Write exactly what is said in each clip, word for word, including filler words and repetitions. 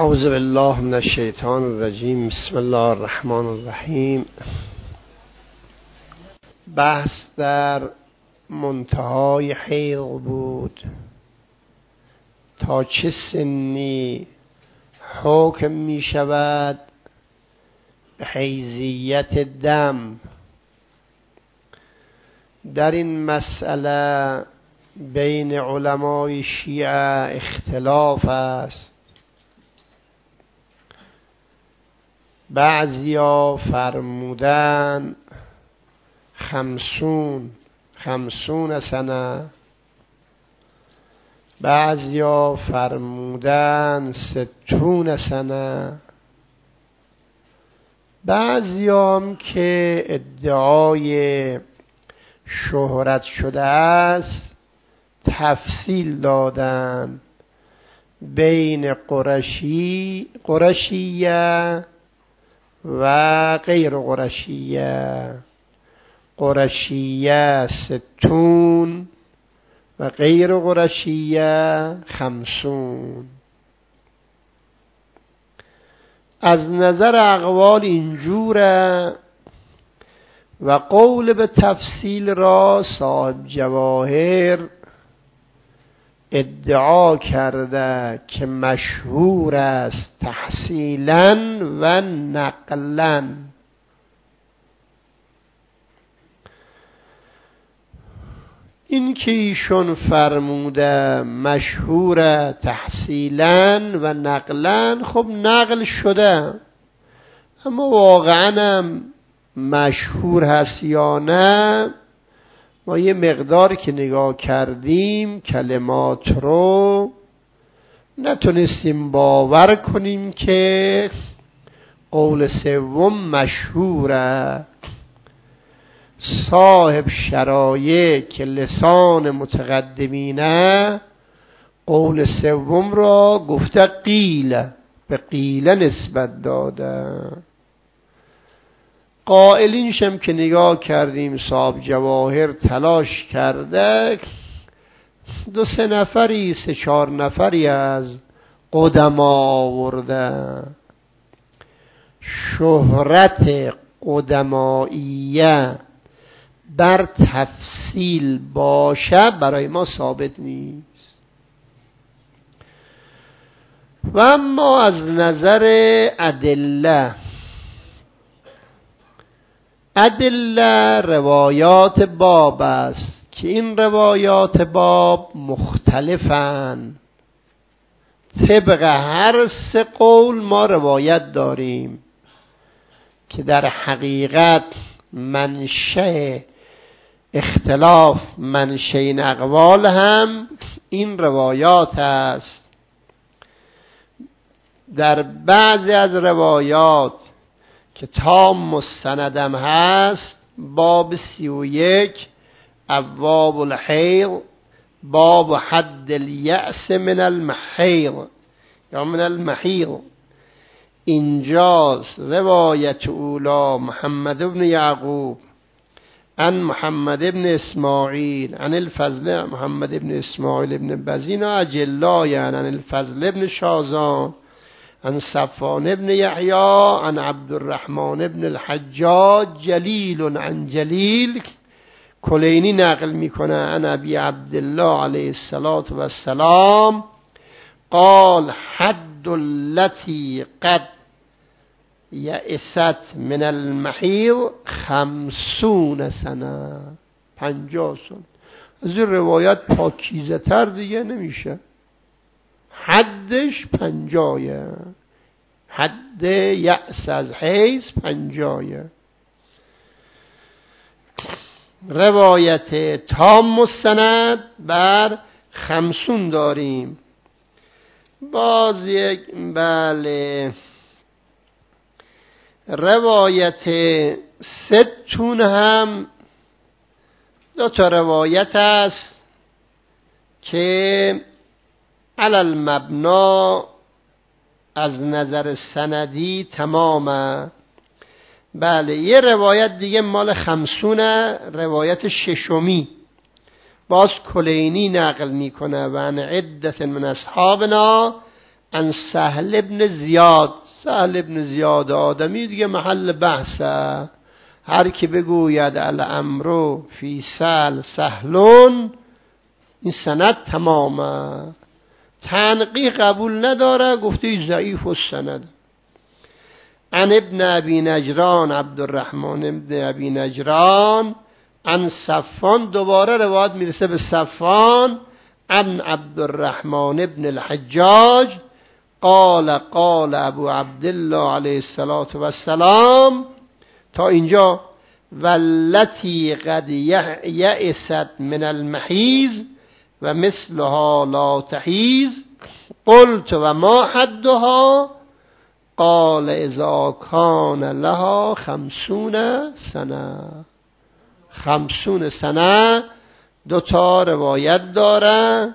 اعوذ بالله من الشیطان الرجیم. بسم الله الرحمن الرحیم. بحث در منتهای حیض بود. تا چه سنی حکم می شود به حیضیت دم؟ در این مسئله بین علمای شیعه اختلاف است. بعضیا فرمودن خمسون خمسون سنه، بعضیا فرمودن ستون سنه، بعضیام که ادعای شهرت شده است تفصیل دادن بین قرشی قرشیه و غیر قرشیه. قرشیه ستون و غیر قرشیه خمسون. از نظر اقوال اینجوره و قول به تفصیل را صاحب جواهر ادعا کرده که مشهور است تحصیلاً و نقلاً. این که ایشون فرموده مشهور تحصیلاً و نقلاً، خب نقل شده، اما واقعاً هم مشهور هست یا نه؟ ما یه مقدار که نگاه کردیم کلمات رو نتونستیم باور کنیم که قول سوم مشهوره. صاحب شرایع که لسان متقدمینه قول سوم را گفته قیله، به قیله نسبت داده. قائلینشم که نگاه کردیم صاحب جواهر تلاش کرده دو سه نفری سه چهار نفری از قدما آورده. شهرت قدمائیه بر تفصیل باشه برای ما ثابت نیست. و اما از نظر ادله ادله روایات باب است که این روایات باب مختلفن. طبق هر سه قول ما روایت داریم که در حقیقت منشأ اختلاف منشأ این اقوال هم این روایات است. در بعضی از روایات که تام مستندم هست، باب سی و یک ابواب الحیض، باب حد الیأس من المحیض یا من المحیض، اینجاست روایت اولا محمد بن یعقوب عن محمد بن اسماعیل عن الفضل محمد بن اسماعیل بن بزین اجلای عن الفضل بن شازان عن صفوان بن یحیی عن عبد الرحمن بن الحجاج جلیل عن جلیل. کلینی نقل میکنه عن ابی عبدالله علیه الصلاة والسلام قال حد التي قد یئست من المحیض خمسون سنه، پنجاه سال. از این روایت پاکیزه تر دیگه نمیشه. حدش پنجایه، حد یأس از حیض پنجایه. روایت تام مستند بر خمسون داریم. باز یک بله روایت ستون هم دو تا روایت است که علی المبنا از نظر سندی تمامه. بله یه روایت دیگه مال خمسونه، روایت ششمی باز کلینی نقل میکنه و عن عدت من اصحابنا عن سهل ابن زیاد. سهل ابن زیاد آدمی دیگه محل بحثه، هر کی بگوید الامر فی سهل سهلون، این سند تمامه. تنقیح قبول نداره، گفته ضعیف السند. عن ابن ابی نجران عبدالرحمن ابن ابی نجران عن صفان، دوباره روایت میرسه به صفان، عن عبدالرحمن ابن الحجاج قال قال ابو عبدالله علیه الصلاة والسلام. تا اینجا والتی قد یئست من المحیض و مثلها لا تحیض. قلت و ما حدها؟ قال اذا کان لها خمسون سنه. خمسون سنه دو تا روایت داره.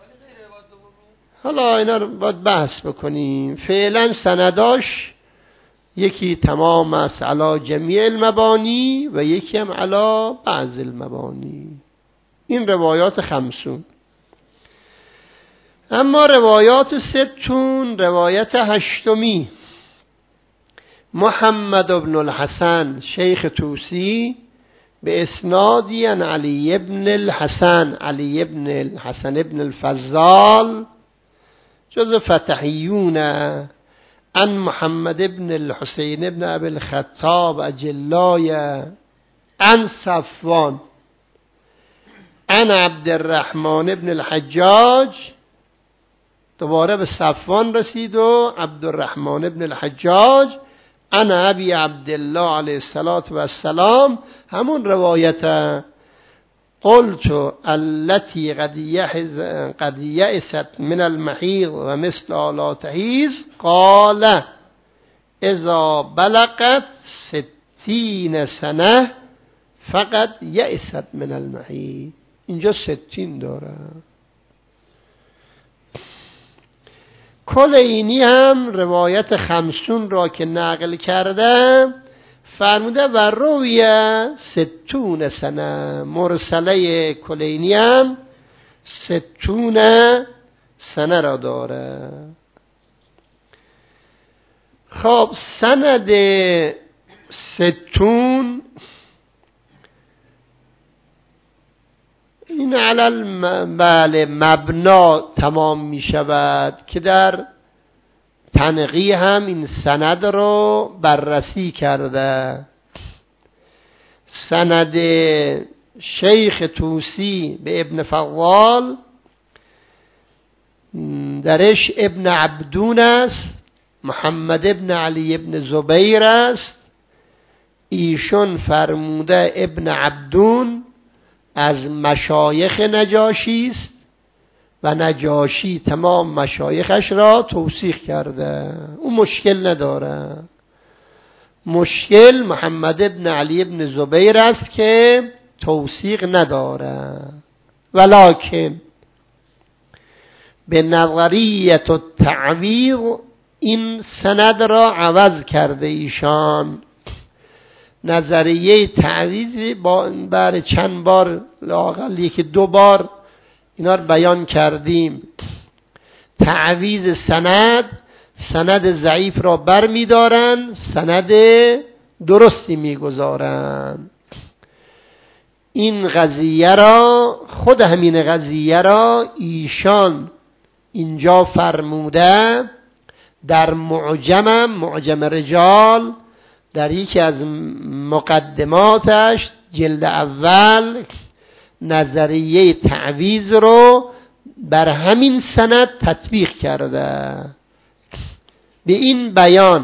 حالا اینا رو باید بحث بکنیم. فعلا سنداش یکی تمام است علی جمیع المبانی و یکی هم علی بعض المبانی. این روایات خمسون. اما روایات ستون، روایت هشتمی، محمد بن الحسن شیخ توسی به اسنادی عن علی ابن الحسن، علی ابن الحسن ابن الفضال جز فتحیون، عن محمد ابن الحسین ابن ابی الخطاب اجلای، عن صفوان، عن عبدالرحمن ابن الحجاج. دوباره به صفوان رسید و عبدالرحمن ابن الحجاج، عن ابی عبدالله علیه الصلاة والسلام، همون روایت. قلت التي قد یئست من المحیض و مثل لا تحیض. قال اذا بلغت ستین سنه فقط یئست من المحیض. اینجا ستین داره. کلینی هم روایت خمسون را که نقل کرده فرموده و رویه ستون سنه. مرسله کلینی هم ستون سنه را داره. خب سند ستون این علل بله مبنا تمام می شود که در تنقیح هم این سند رو بررسی کرده. سند شیخ توسی به ابن فضال درش ابن عبدون است، محمد ابن علی ابن زبیر است. ایشون فرموده ابن عبدون از مشایخ نجاشی است و نجاشی تمام مشایخش را توثیق کرده. اون مشکل نداره. مشکل محمد ابن علی ابن زبیر است که توثیق نداره. ولکن به نظریت التعویض این سند را عوض کرده ایشان. نظریه تعویض با بر چند بار، لااقل یکی دو بار اینا رو بیان کردیم. تعویض سند، سند ضعیف را بر می دارن، سند درستی می گذارن. این قضیه را، خود همین قضیه را ایشان اینجا فرموده در معجمم، معجم رجال، در یکی از مقدماتش جلد اول نظریه تعویض رو بر همین سند تطبیق کرده. به این بیان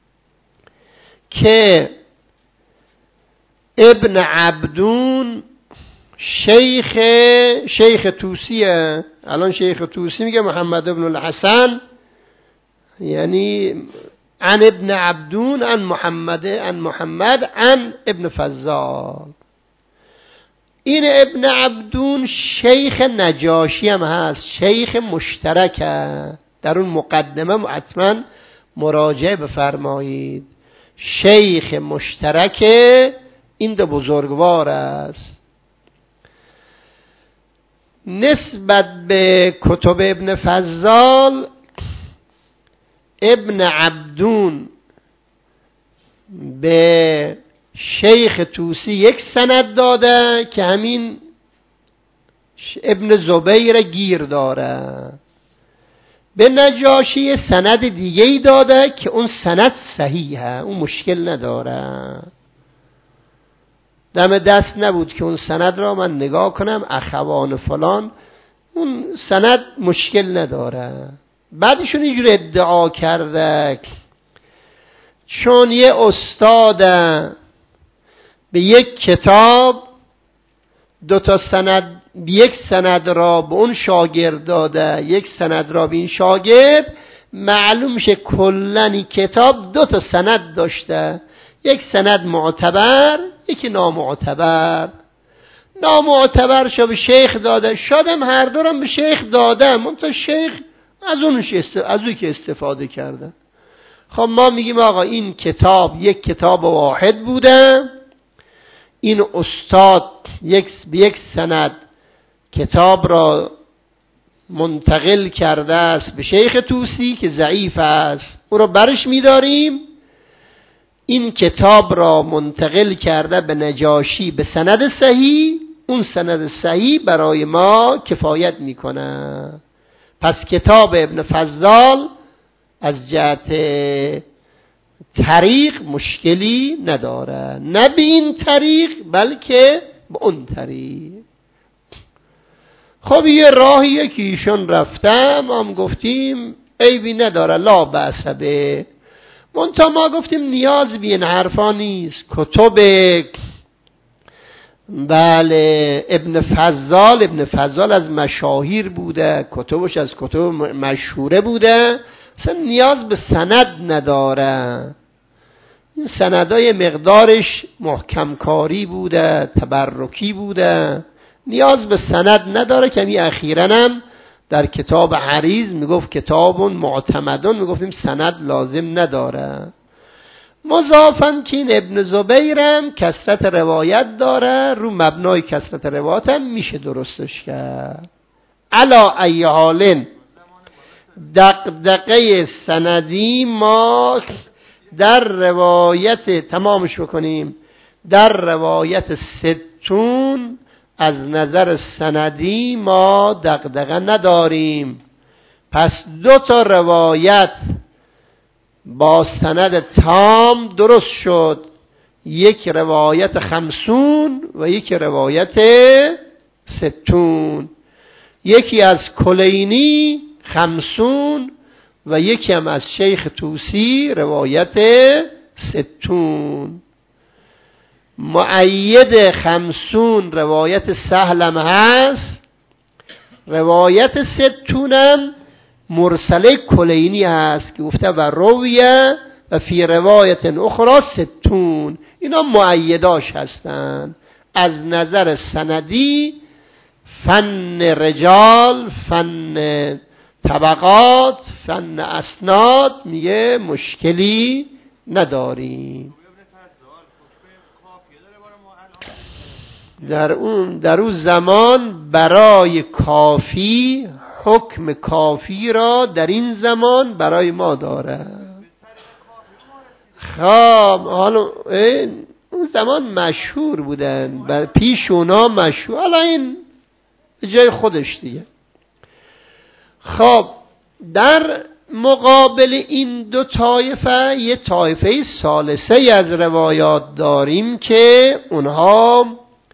که ابن عبدون شیخ شیخ توسیه. الان شیخ توسی میگه محمد ابن الحسن، یعنی عن ابن عبدون عن محمد عن محمد عن ابن فضال. این ابن عبدون شیخ نجاشی هم هست، شیخ مشترکه. در اون مقدمه حتما مراجعه بفرمایید. شیخ مشترک این دو بزرگوار است. نسبت به کتب ابن فضال ابن عبدون به شیخ توسی یک سند داده که همین ابن زبیر گیر داره، به نجاشی سند دیگه ای داده که اون سند صحیحه، اون مشکل نداره. دم دست نبود که اون سند را من نگاه کنم اخوان فلان، اون سند مشکل نداره. بعدشون اینجور ادعا کرده چون یه استاد به یک کتاب دو تا سند، یک سند را به اون شاگرد داده، یک سند را به این شاگرد، معلوم میشه کلن این کتاب دو تا سند داشته، یک سند معتبر یکی نامعتبر. نامعتبر شو به شیخ داده، شادم هر دورم به شیخ داده، منتها شیخ از اونش است... از اون که استفاده کرده. خب ما میگیم آقا این کتاب یک کتاب واحد بوده، این استاد یک به یک سند کتاب را منتقل کرده است به شیخ توسی که ضعیف است، او را برش میداریم. این کتاب را منتقل کرده به نجاشی به سند صحیح، اون سند صحیح برای ما کفایت میکنه. پس کتاب ابن فضال از جهت طریق مشکلی نداره، نه به این طریق بلکه به اون طریق. خب یه راهیه که ایشون رفته، ما هم گفتیم عیبی نداره، لا بأس به. منتها ما گفتیم نیاز به این حرفا نیست. کتب بله ابن فضال ابن فضال از مشاهیر بوده، کتبش از کتب مشهوره بوده، اصلا نیاز به سند نداره. این سندای مقدارش محکم کاری بوده، تبرکی بوده، نیاز به سند نداره. که این اخیراً هم در کتاب عریض میگفت کتاب معتمدون، میگفتیم سند لازم نداره. مضافاً که این ابن زبیرم کثرت روایت داره، رو مبنای کثرت روایت هم میشه درستش کرد. علا ای حال دغدغه سندی ما در روایت تمامش بکنیم، در روایت ستون از نظر سندی ما دغدغه نداریم. پس دو تا روایت با سند تام درست شد، یک روایت خمسون و یک روایت ستون، یکی از کلینی خمسون و یکی هم از شیخ توسی روایت ستون. مؤید خمسون روایت سهلم هست، روایت ستونم مرسله کلینی هست که گفته و رویه و فی روایت اخرى ستون. اینا مؤیداش هستن. از نظر سندی فن رجال، فن طبقات، فن اسناد میگه مشکلی نداریم. در اون در اون زمان برای کافی حکم کافی را در این زمان برای ما داره. خب حالا اون زمان مشهور بودن، بر پیش اونا مشهور، حالا این جای خودش دیگه. خب در مقابل این دو طایفه یه طایفه ثالثه از روایات داریم که اونها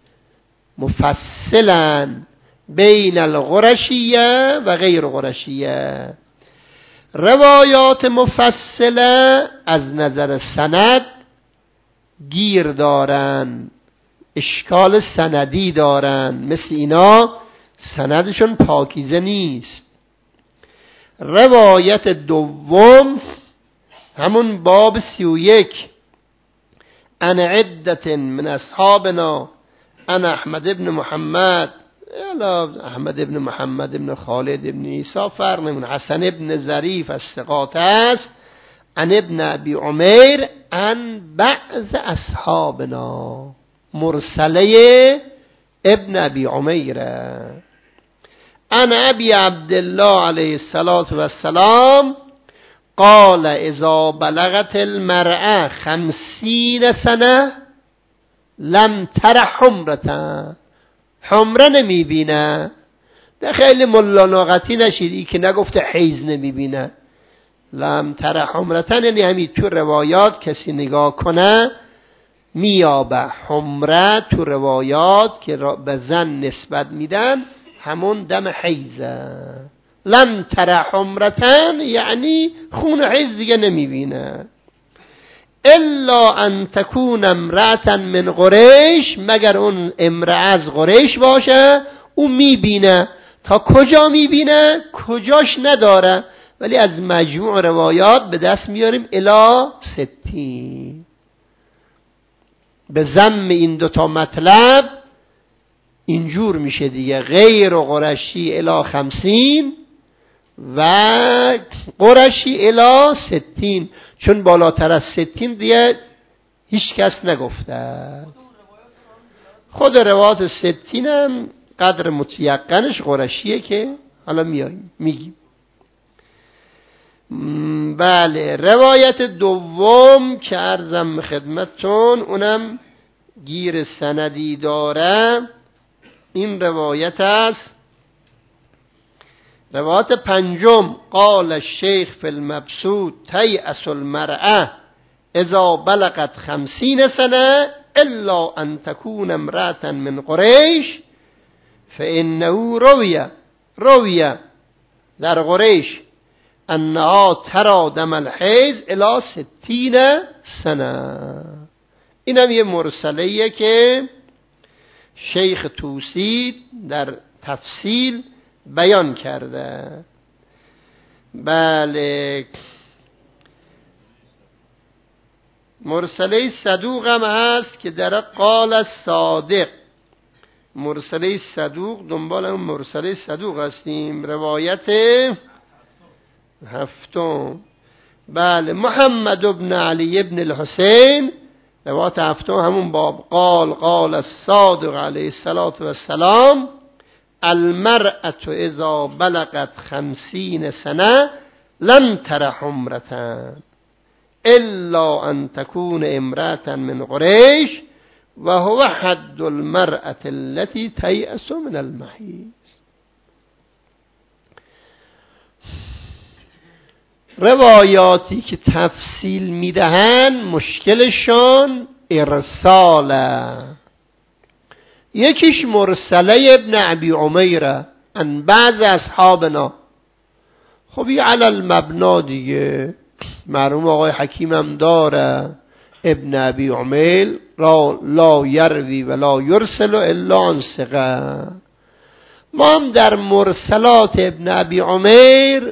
مفصلن بین القرشیه و غیر قرشیه. روایات مفصله از نظر سند گیر دارن، اشکال سندی دارن، مثل اینا سندشون پاکیزه نیست. روایت دوم همون باب سی و یک، ان عدت من اصحابنا ان احمد ابن محمد، احمد ابن محمد ابن خالد ابن عیسی فرق نمونه، حسن ابن ظریف از ثقات است، ان ابن ابی عمیر ان بعض اصحابنا، مرسله ابن ابی عمیر، ان ابی عبدالله علیه الصلاة والسلام قال اذا بلغت المرأة خمسین سنه لم تر حمرتن، حمره نمیبینه. ده خیلی ملاناقتی نشید ای که نگفته حیض نمیبینه. لم تر حمرتن یعنی همین تو روایات کسی نگاه کنه میابه. حمره تو روایات که به زن نسبت میدن همون دم حیضه. لم تر حمرتن یعنی خون حیض دیگه نمیبینه. الا ان تکون امرأة من قریش، مگر اون امرأة از قریش باشه او میبینه. تا کجا میبینه؟ کجاش نداره، ولی از مجموع روایات به دست میاریم الی ستین. به ضم این دوتا مطلب اینجور میشه دیگه، غیر قرشی الی خمسین و قرشی الی ستین، چون بالاتر از ستین دیگه هیچ کس نگفته. خود روایات ستین هم قدر متیقنش قرشیه که حالا میاییم میگیم. بله، روایت دوم که عرضم خدمتتون اونم گیر سندی داره، این روایت است. روایت پنجم قال الشیخ فی المبسوط تیأس المرأة اذا بلغت خمسین سنه الا ان تكون امرأة من قریش فانه روی روی در قریش انها ترى دم الحیض الی ستین سنه. اینم یه مرسلیه که شیخ توسی در تفصیل بیان کرده. بله، مرسله صدوق هم هست که در قال صادق. مرسله صدوق دنبال اون مرسله صدوق هستیم. روایت هفتم، بله، محمد ابن علی ابن الحسین. روایت هفتم همون باب قال قال الصادق علیه السلام المرأة اذا بلغت خمسین سنه لم تر حمرتن الا ان تكون امرأة من قریش و هو حد المرأة التي تیأس من المحیض. روایاتی که تفصیل میدهن مشکلشان ارساله. یکیش مرسله ابن ابی عمیره ان بعض اصحابنا. خب یه علی المبنا دیگه، مرحوم آقای حکیم هم داره ابن ابی عمیل را لا یروی و لا یرسل الا عن ثقه. ما هم در مرسلات ابن ابی عمیر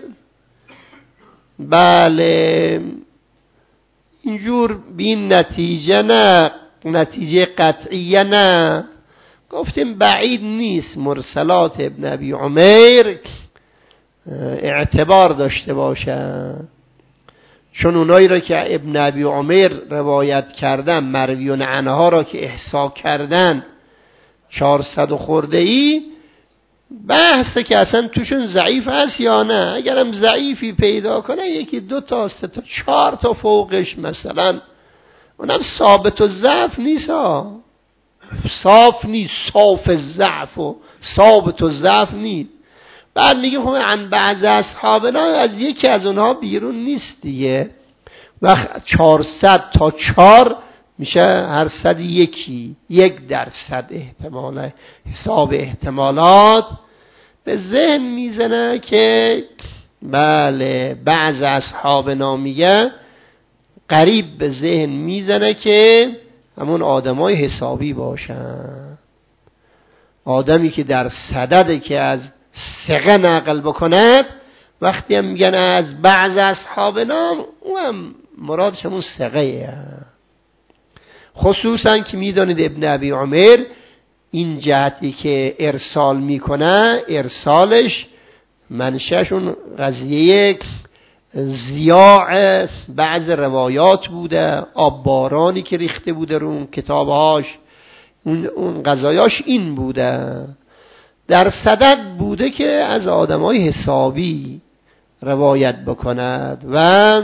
بله اینجور بین نتیجه نه، نتیجه قطعیه نه، گفتیم بعید نیست مرسلات ابن ابی عمیر اعتبار داشته باشن، چون اونایی را که ابن ابی عمیر روایت کردن مرویون عنها را که احصا کردن چهارصد و خورده ای، بحثه که اصلا توشون ضعیف هست یا نه. اگرم ضعیفی پیدا کنه یکی دو تا سه تا چهار تا فوقش مثلا، اونم ثابت و ضعف نیست ها، صاف نیست، صاف ضعف و ثابت و ضعف نیست. بعد میگه خب عن بعض اصحابنا، از یکی از اونها بیرون نیست دیگه. وقت چهارصد تا چهار میشه هر صد یکی، یک درصد احتمال. حساب احتمالات به ذهن میزنه که بله بعض اصحابنا میگه، قریب به ذهن میزنه که همون آدمای حسابی باشن. آدمی که در صدده که از ثقه نقل بکند، وقتی هم میگن از بعض اصحابنا، اونم مرادش همون ثقه. خصوصا که میدانید ابن ابی عمیر این جهتی که ارسال میکنه، ارسالش منشأشون قضیه زیاع بعض روایات بوده، آببارانی که ریخته بوده رو اون کتابهاش، اون, اون قضایاش این بوده. در صدد بوده که از آدمای حسابی، روایت بکند و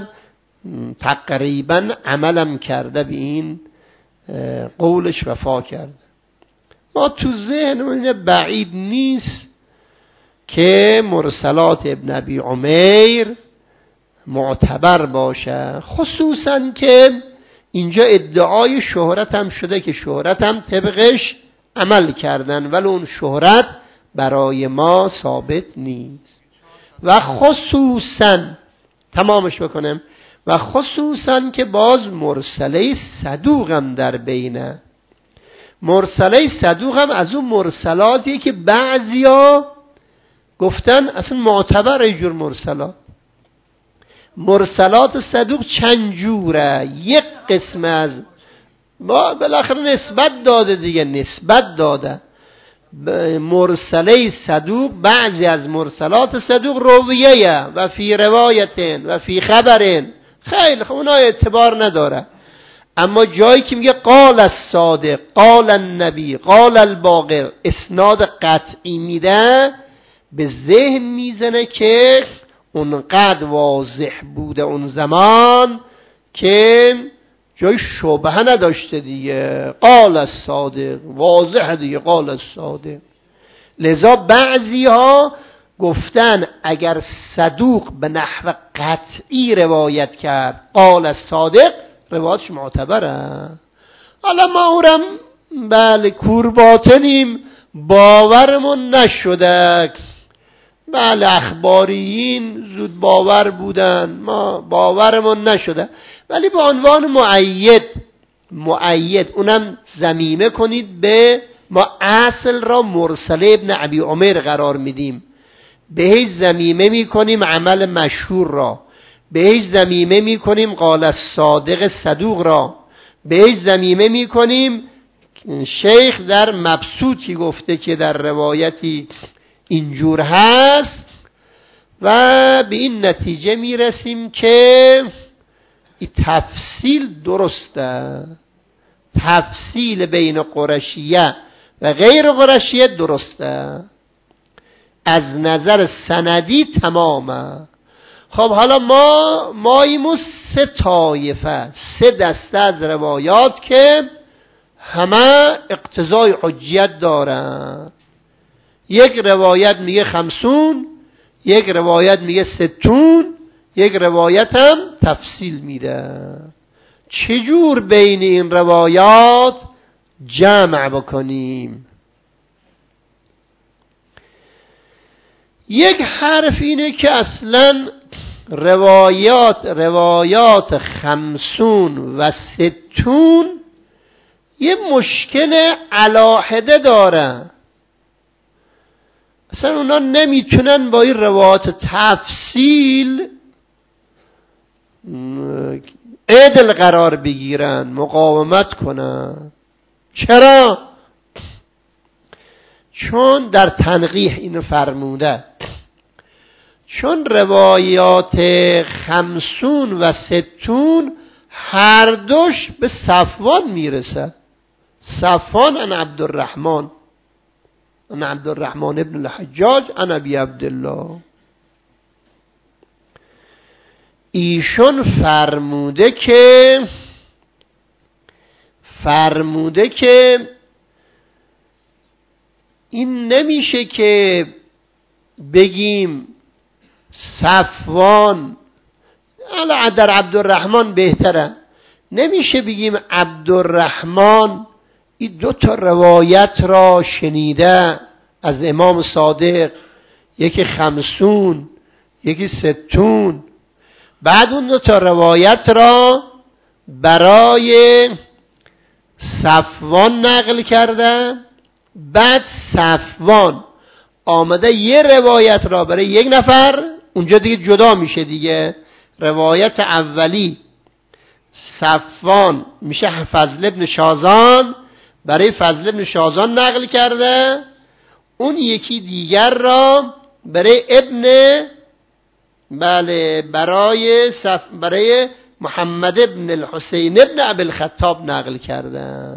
تقریبا عملم کرده به این قولش وفا کرده. ما تو ذهن بعید نیست که مرسلات ابن ابی عمیر معتبر باشه، خصوصا که اینجا ادعای شهرت هم شده که شهرت هم طبقش عمل کردن، ولی اون شهرت برای ما ثابت نیست. و خصوصا تمامش بکنم و خصوصا که باز مرسله صدوق هم در بینه. مرسله صدوق هم از اون مرسلاتی که بعضیا گفتن اصلا معتبر اینجور مرسلات. مرسلات صدوق چند جوره، یک قسم از با بالاخره نسبت داده دیگه، نسبت داده. مرسله صدوق بعضی از مرسلات صدوق رویه و فی روایتن و فی خبرن، خیلی خب اونا اعتبار نداره. اما جایی که میگه قال الصادق، قال النبی، قال الباقر، اسناد قطعی میده، به ذهن میزنه که اونقدر واضح بوده اون زمان که جای شبهه نداشته دیگه. قال الصادق واضح دیگه، قال الصادق. لذا بعضی ها گفتن اگر صدوق به نحو قطعی روایت کرد قال الصادق، روایتش معتبره. حالا ما اونم بله کورباطنیم، باورمون نشده. بله اخباریین زود باور بودن، ما باورمون نشده، ولی به عنوان مؤید مؤید اونم ضمیمه کنید به ما اصل را مرسله ابن ابی عمر قرار میدیم، بهش ضمیمه میکنیم عمل مشهور را، بهش ضمیمه میکنیم قال الصادق صدوق را، بهش ضمیمه میکنیم شیخ در مبسوطی گفته که در روایتی اینجور هست و به این نتیجه میرسیم که این تفصیل درسته، تفصیل بین قرشیه و غیر قرشیه درسته، از نظر سندی تمامه. خب حالا ما مایمو سه طایفه، سه دسته از روایات که همه اقتضای حجیت دارن. یک روایت میگه خمسون، یک روایت میگه ستون، یک روایت هم تفصیل میده. چجور بین این روایات جمع بکنیم؟ یک حرف اینه که اصلا روایات روایات خمسون و ستون یه مشکل علاحده داره، اصلا اونا نمیتونن با این روایات تفصیل عدل قرار بگیرن، مقاومت کنن. چرا؟ چون در تنقیح اینو فرموده، چون روایات خمسون و ستون هر دوش به صفوان میرسه. صفوان عن عبدالرحمن عن عبدالرحمن ابن الحجاج عن ابی عبدالله. ایشون فرموده که فرموده که این نمیشه که بگیم صفوان، حالا در عبدالرحمن بهتره، نمیشه بگیم عبدالرحمن این دو تا روایت را شنیده از امام صادق، یکی خمسون یکی ستون، بعد اون دو تا روایت را برای صفوان نقل کرده، بعد صفوان آمده یه روایت را برای یک نفر، اونجا دیگه جدا میشه دیگه. روایت اولی صفوان میشه فضل ابن شازان، برای فضل ابن شازان نقل کرده، اون یکی دیگر را برای ابن بله برای صف برای محمد ابن الحسین ابن ابی الخطاب نقل کرده.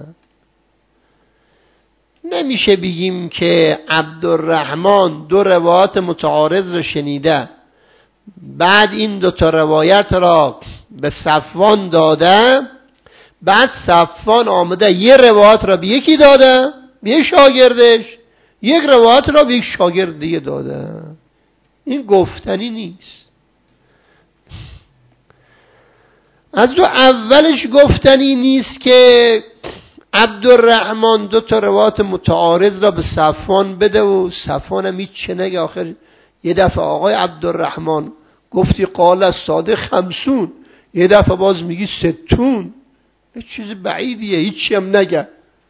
نمیشه بگیم که عبدالرحمن دو روایت متعارض رو شنیده، بعد این دوتا روایت را به صفوان داده، بعد صفوان آمده یه روایت را به یکی داده، به یک شاگردش، یک روایت را به یک شاگرد دیگه داده. این گفتنی نیست. از دو اولش گفتنی نیست که عبدالرحمن دو تا روایت متعارض را به صفوان بده و صفوان هم هیچ چه نگه. آخر یه دفعه آقای عبدالرحمن گفتی قال از صادق خمسون، یه دفعه باز میگی ستون، یه چیز بعیدیه، هیچی هم نگه.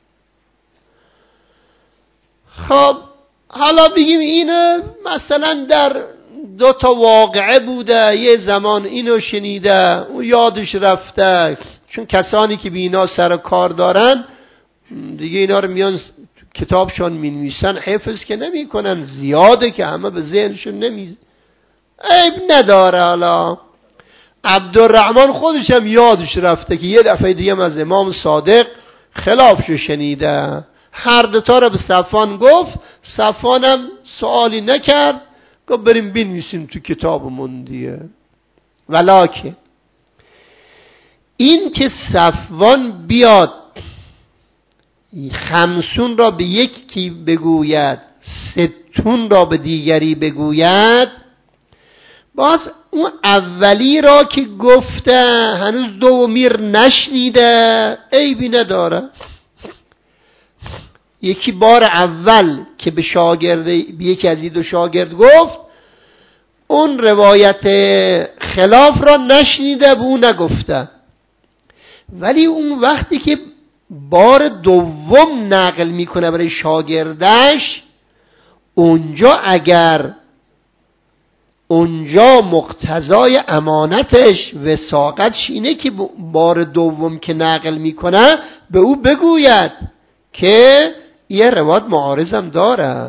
خب حالا بگیم اینه مثلا در دو تا واقعه بوده، یه زمان اینو شنیده و یادش رفته، چون کسانی که بی اینا سر کار دارن دیگه اینا رو میان کتابشان می نویسن، حفظ که نمی کنن، زیاده که همه به ذهنشون نمی عیب نداره. حالا عبدالرحمن خودش هم یادش رفته که یه دفعه دیگه از امام صادق خلافشو شنیده، هر دوتا رو به صفوان گفت، صفوانم سوالی نکرد، گفت بریم بنویسیم تو کتابمون دیگه. ولکن این که صفوان بیاد خمسون را به یکی بگوید، ستون را به دیگری بگوید، باز اون اولی را که گفته هنوز دومیر نشنیده، عیبی نداره. یکی بار اول که به شاگرد، به یکی از این دو شاگرد گفت، اون روایت خلاف را نشنیده، به اون نگفته. ولی اون وقتی که بار دوم نقل میکنه برای شاگردش، اونجا اگر اونجا مقتضای امانتش وثاقتش اینه که بار دوم که نقل میکنه به او بگوید که یه روایت معارضم داره.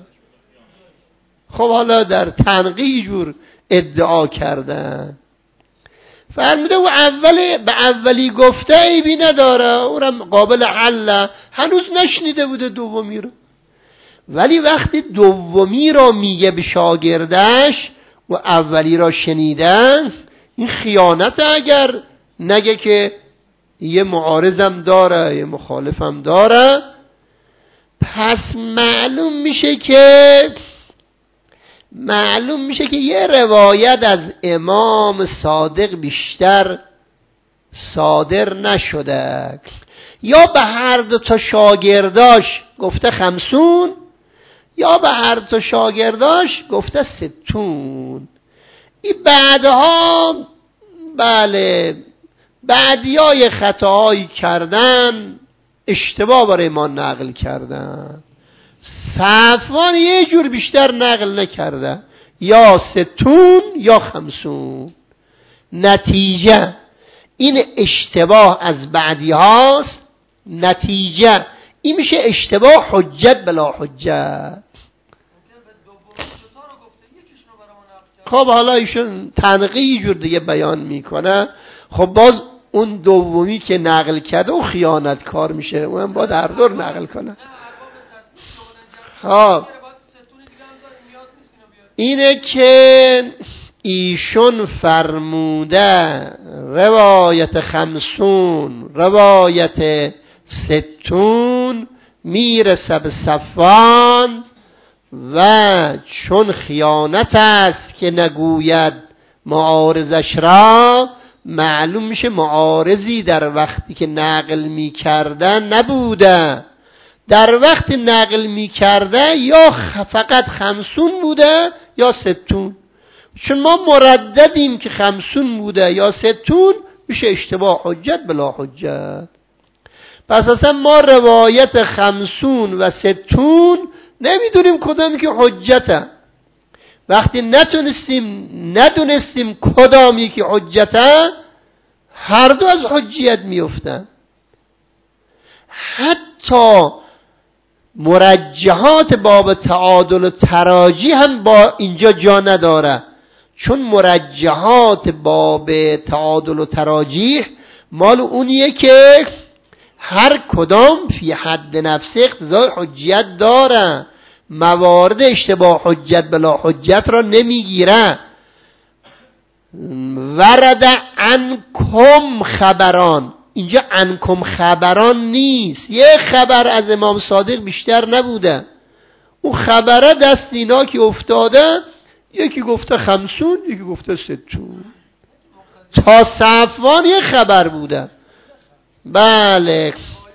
خب حالا در تنقیح جور ادعا کردن، فرموده و اولی به اولی گفته عیبی نداره، اونم قابل حل، هنوز نشنیده بوده دومی رو. ولی وقتی دومی را میگه به شاگردش و اولی را شنیدن، این خیانت. اگر نگه که یه معارضم داره یه مخالفم داره، پس معلوم میشه که معلوم میشه که یه روایت از امام صادق بیشتر صادر نشده، یا به هر دو تا شاگرداش گفته خمسون، یا به هر دو تا شاگرداش گفته ستون. این بعدها بله بعدیای خطاهایی کردن، اشتباه برای ما نقل کردن. صفوان یه جور بیشتر نقل نکرده، یا ستون یا خمسون. نتیجه این اشتباه از بعدی هاست، نتیجه این میشه اشتباه حجت بلا حجت. خب حالا ایشون تنقیح جور دیگه بیان میکنه، خب باز اون دومی که نقل کرده و خیانت کار میشه، اون باید هر دور نقل کنه. خب اینه که ایشون فرموده روایت خمسون روایت ستون میرسه به صفوان، و چون خیانت است که نگوید معارضش را، معلوم میشه معارضی در وقتی که نقل میکردن نبوده، در وقت نقل میکرده یا فقط خمسون بوده یا ستون. چون ما مرددیم که خمسون بوده یا ستون، میشه اشتباه حجت بلا حجت. پس اصلا ما روایت خمسون و ستون نمیدونیم کدامی که حجته. وقتی نتونستیم ندونستیم کدامی که حجته، هر دو از حجیت میفتن. حتی مرجحات باب تعادل و تراجیح هم با اینجا جا نداره، چون مرجحات باب تعادل و تراجیح مال اونیه که هر کدام فی حد نفس اقتضای حجیت داره، موارد اشتباه حجت بلا حجت را نمیگیره. ورد عنکم خبران، اینجا عنکم خبران نیست، یه خبر از امام صادق بیشتر نبوده. اون خبره دست اینا که افتاده، یکی گفته خمسون، یکی گفته ستون. تا صفوان یه خبر بوده. بله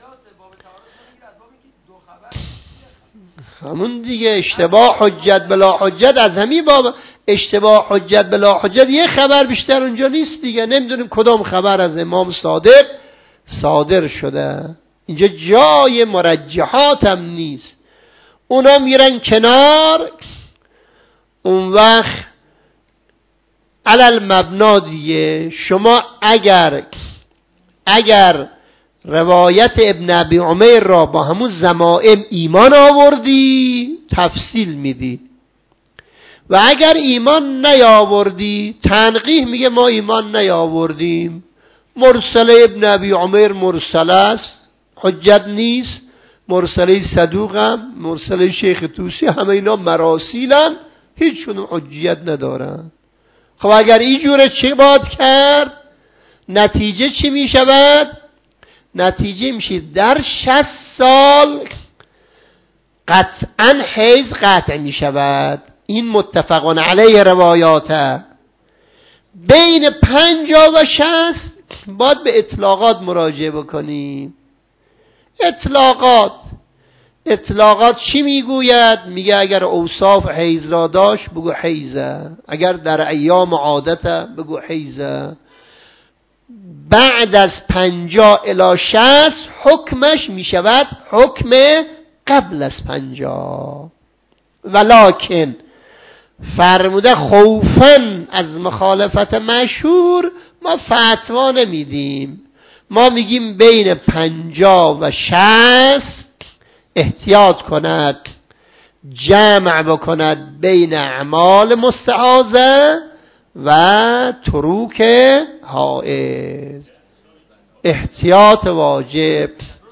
همون دیگه، اشتباه حجت بلا حجت از همین باب، اشتباه حجت بلا حجت یه خبر بیشتر اونجا نیست دیگه. نمیدونیم کدام خبر از امام صادق صادر شده. اینجا جای مرجحات هم نیست، اونا میرن کنار. اون وقت علل مبنا دیگه، شما اگر اگر روایت ابن ابی عمیر را با همون ضمائم ایمان آوردی تفصیل میدی، و اگر ایمان نیاوردی تنقیح میگه ما ایمان نیاوردیم. مرسله ابن ابی عمیر مرسله است، حجت نیست. مرسله صدوقم، مرسله شیخ طوسی، همه اینا مراسیلن، هیچ کدوم حجیت ندارن. خب اگر اینجوره چه باید کرد؟ نتیجه چی می شود؟ نتیجه میشه در شصت سال قطعا حیض قطع می شود. این متفقان علیه روایاته. بین پنجاه و شصت باید به اطلاقات مراجعه بکنیم. اطلاقات اطلاقات چی میگوید؟ میگه اگر اوصاف حیض را داشت بگو حیضه، اگر در ایام عادته بگو حیضه. بعد از پنجاه الی شصت حکمش میشود حکم قبل از پنجاه. ولکن فرموده خوفاً از مخالفت مشهور ما فتوا نمیدیم، ما میگیم بین پنجاه و شصت احتیاط کند، جمع بکند بین اعمال مستحاضه و تروک حائض. احتیاط واجب.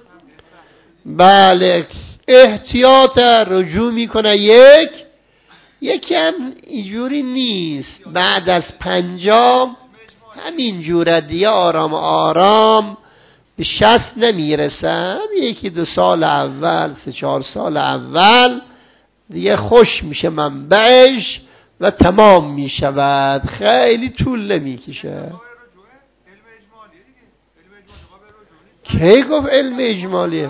بله احتیاط رجوع میکنه. یک یکی هم اینجوری نیست، بعد از پنجاه همین جوره دیگه آرام آرام به شصت نمیرسه. یکی دو سال اول، سه چهار سال اول دیگه خوش میشه منبعش و تمام میشود، خیلی طول نمیکشه. کی گفت علم اجمالیه؟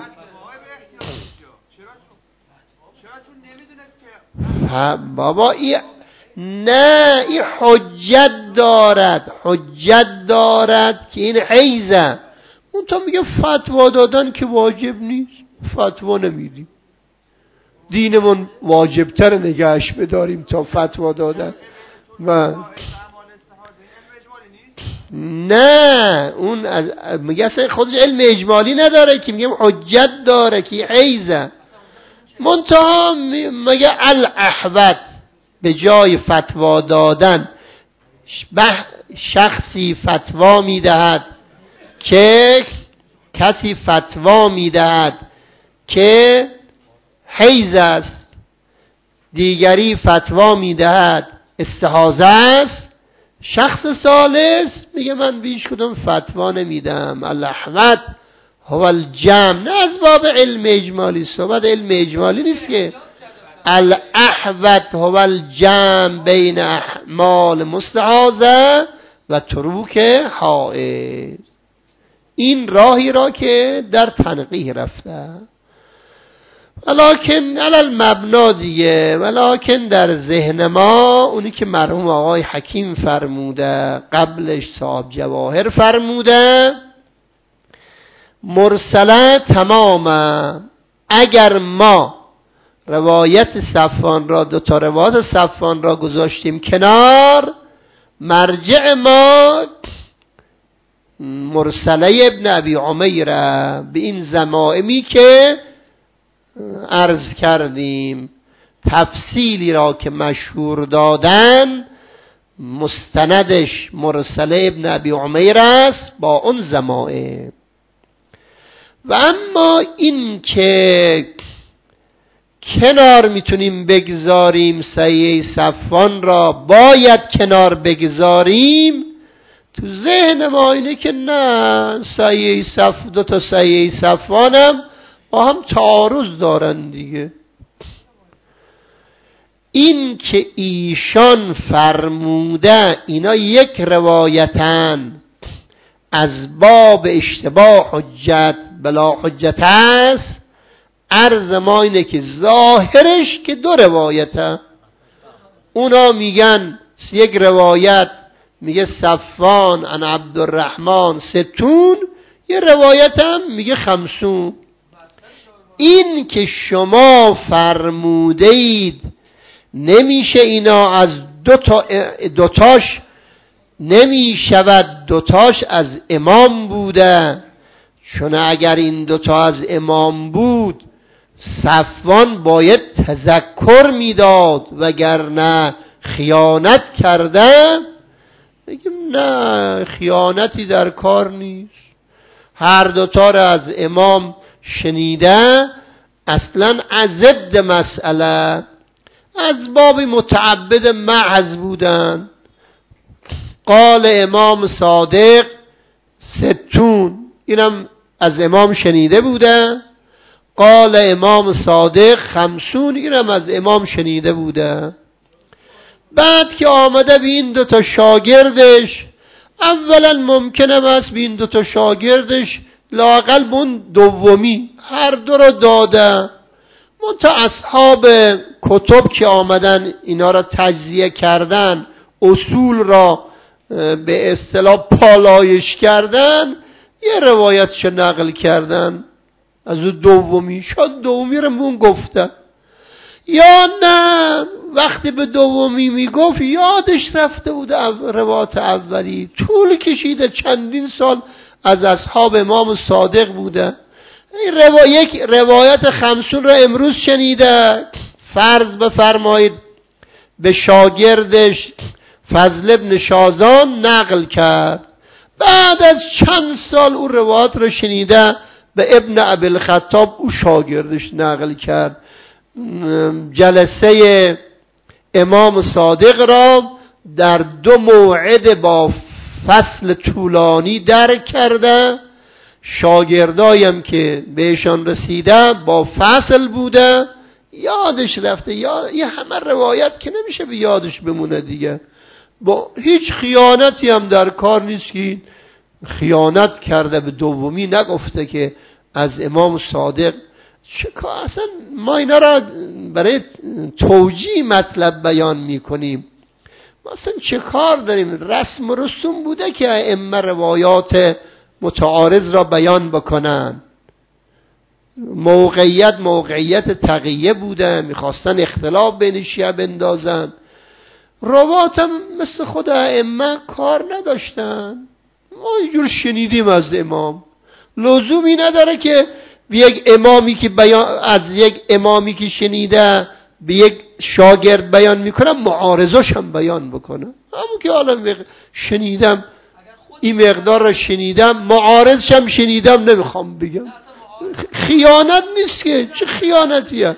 بابا ای نه، این حجت دارد، حجت دارد که این حیزه. اون تا میگه فتوا دادن که واجب نیست، فتوا نمیدیم. دینمون واجبتر نگهش بداریم تا فتوا دادن. و نه اون از میگه اصلا خودش علم اجمالی نداره که میگه حجت داره که حیزه. منتها میگه الاحوط به جای فتوا دادن شخصی فتوا میدهد که کسی فتوا میدهد که حیض است، دیگری فتوا میدهد استحاضه است، شخص ثالث میگه من بیش کدوم فتوا نمیدم. الاحوط هو الجمع. نه از باب علم اجمالی، صحبت علم اجمالی نیست که. الاحوط هو الجمع بین اعمال مستحاضه و تروک حائض. این راهی را که در تنقیح رفته. ولکن علل مبنا دیگه، ولکن در ذهن ما اونی که مرحوم آقای حکیم فرموده، قبلش صاحب جواهر فرموده، مرسله تمامه. اگر ما روایت صفوان را، دو تا روایت صفوان را گذاشتیم کنار، مرجع ما مرسله ابن ابی عمیر به این ضمائمی که عرض کردیم، تفصیلی را که مشهور دادن مستندش مرسله ابن ابی عمیر است با اون ضمائم. و اما این که کنار میتونیم بگذاریم صحیح صفوان را، باید کنار بگذاریم. تو ذهن ما اینه که نه، صحیح صف دو تا صحیح صفوانم با هم تعارض دارن دیگه. این که ایشان فرموده اینا یک روایتن، از باب اشتباه حجت بلا حجت است. عرض ما اینه که ظاهرش که دو روایته. اونا میگن یک روایت میگه صفوان عن عبدالرحمن ستون، یه روایت هم میگه خمسون. این که شما فرموده اید نمیشه اینا از دوتا دوتاش نمیشود دوتاش از امام بوده، چون اگر این دوتا از امام بود صفوان باید تذکر میداد وگرنه خیانت کرده. بگیم نه، خیانتی در کار نیست، هر دوتا را از امام شنیده. اصلا از ضد مسئله از باب متعبد محض بودن. قال امام صادق ستون، اینم از امام شنیده بوده. قال امام صادق خمسون، اینم از امام شنیده بوده. بعد که آمده به این دوتا شاگردش، اولا ممکنه است به این دوتا شاگردش لااقل بون دومی هر دو را داده، منتها اصحاب کتب که آمدن اینا را تجزیه کردن، اصول را به اصطلاح پالایش کردن، یه روایتش نقل کردن از او دومی. شاید دومی رو مون گفته، یا نه وقتی به دومی میگفت یادش رفته بود روایت اولی، طول کشیده چندین سال از اصحاب امام صادق بوده. روا... یک روایت خمسون را امروز شنیده، فرض بفرمایید به شاگردش فضل ابن شازان نقل کرد، بعد از چند سال او روایت را شنیده به ابن ابوالخطاب او شاگردش نقل کرد. جلسه امام صادق را در دو موعد با فصل طولانی درک کرده، شاگردایم که بهشان رسیده با فصل بوده یادش رفته. یا یه همه روایت که نمیشه به یادش بمونه دیگه. با هیچ خیانتی هم در کار نیست که خیانت کرده به دومی نگفته که از امام صادق. چه کار اصلا ما اینا را برای توجیه مطلب بیان میکنیم. ما اصلا چه کار داریم؟ رسم و رسوم بوده که ائمه روایات متعارض را بیان بکنن. موقعیت موقعیت تقیه بوده، میخواستن اختلاف بین شیعه بندازن. روات هم مثل خود ائمه کار نداشتن. ما اینجور شنیدیم از امام، لزومی نداره که به یک امامی که بیان از یک امامی که شنیده به یک شاگرد بیان میکنه معارضش هم بیان بکنه. همون که حالا شنیدم این مقدار را شنیدم، معارضش هم شنیدم نمیخوام بگم. خیانت نیست که، چه خیانتیه؟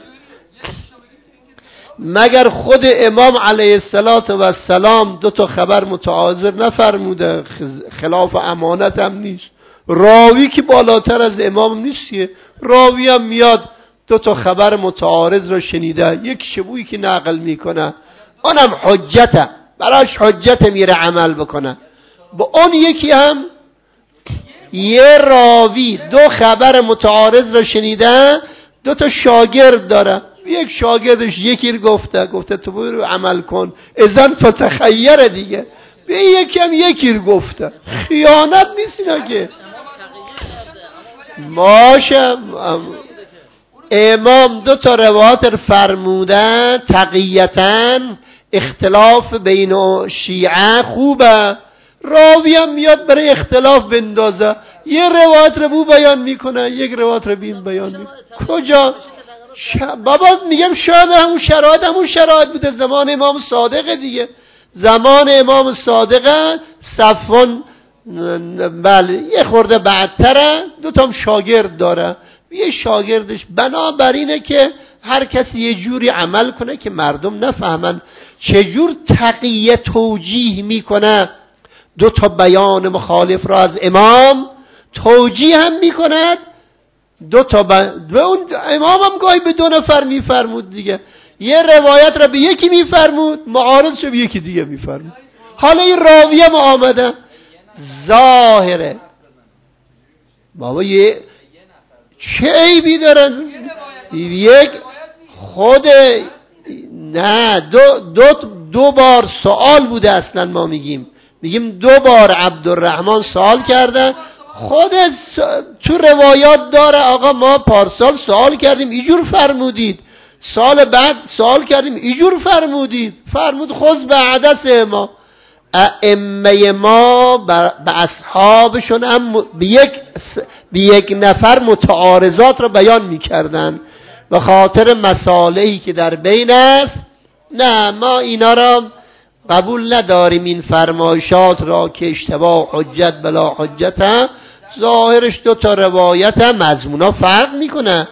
مگر خود امام علیه السلام دو تا خبر متعارض نفرموده؟ خلاف امانت هم نیست. راوی که بالاتر از امام نیست، راوی هم میاد دو تا خبر متعارض را شنیده، یک شبویی که نقل میکنه آنم حجته، براش حجت میره عمل بکنه. با اون یکی هم یه راوی دو خبر متعارض را شنیده، دو تا شاگرد داره، یک شاگردش یکی رو گفته گفته تو برو عمل کن، اذن فتخیر دیگه، به یکی هم یکی رو گفته. خیانت نیست اینا که. باشه امام دو تا روایت فرموده تقیتن، اختلاف بین شیعه خوبه، راوی هم میاد برای اختلاف بندازه، یه روایت رو بو بیان میکنه یک روایت رو بین بیان میکنه. کجا؟ ش... بابا میگم شاید همون شرایط همون شرایط بوده زمان امام صادق دیگه. زمان امام صادق صفوان بله یه خورده بعدتره، دو تا شاگرد داره، یه شاگردش بنابراینه که هر کسی یه جوری عمل کنه که مردم نفهمن. چجور تقیه توجیه میکنه دو تا بیان مخالف را از امام توجیه هم میکند، دو تا ب... و اون امام هم گاهی به دو نفر میفرمود دیگه، یه روایت را به یکی میفرمود، معارضش به یکی دیگه میفرمود. حالا این راوی هم آمده ظاهره بابا یه چه عیبی دارن؟ یک خود نه دو, دو, دو بار سوال بوده. اصلا ما میگیم میگیم دو بار عبدالرحمن سوال کرده. خود تو روایات داره آقا ما پارسال سوال کردیم اینجور فرمودید، سال بعد سوال کردیم اینجور فرمودید. فرمود خود به عدس ما ائمه ما به اصحابشون هم به یک به یک نفر متعارضات را بیان میکردن به خاطر مسائلی که در بین است. نه ما اینا را قبول نداریم، این فرمایشات را که اشتباه حجت بلا حجت هم ظاهرش دو تا روایت هم مضمونا فرق میکنه.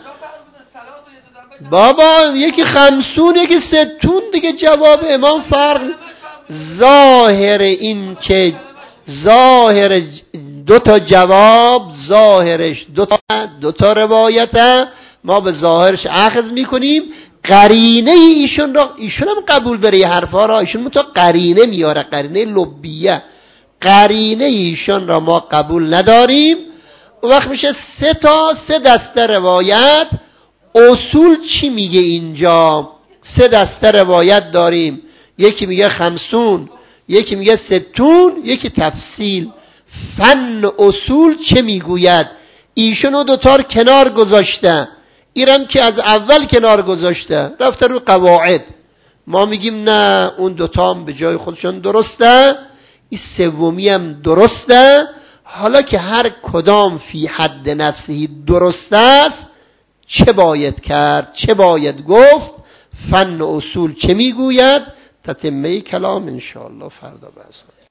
بابا یکی خمسون یکی ستون دیگه جواب امام فرق. ظاهر این که ظاهر دو تا جواب ظاهرش دو تا دو تا روایت ما به ظاهرش اخذ میکنیم. قرینه ایشون را ایشون هم قبول داره یه حرفا را، ایشون متا قرینه میاره، قرینه لبیه، قرینه ایشون را ما قبول نداریم. اون وقت میشه سه تا سه دسته روایت. اصول چی میگه اینجا؟ سه دسته روایت داریم، یکی میگه خمسون، یکی میگه ستون، یکی تفصیل. فن اصول چه میگوید؟ ایشونو دوتار کنار گذاشته، ایرم که از اول کنار گذاشته رفته رو قواعد. ما میگیم نه اون دوتا هم به جای خودشون درسته، این سومی هم درسته. حالا که هر کدام فی حد نفسه درست است، چه باید کرد؟ چه باید گفت؟ فن اصول چه میگوید؟ تتمه کلام انشاءالله فردا بحث.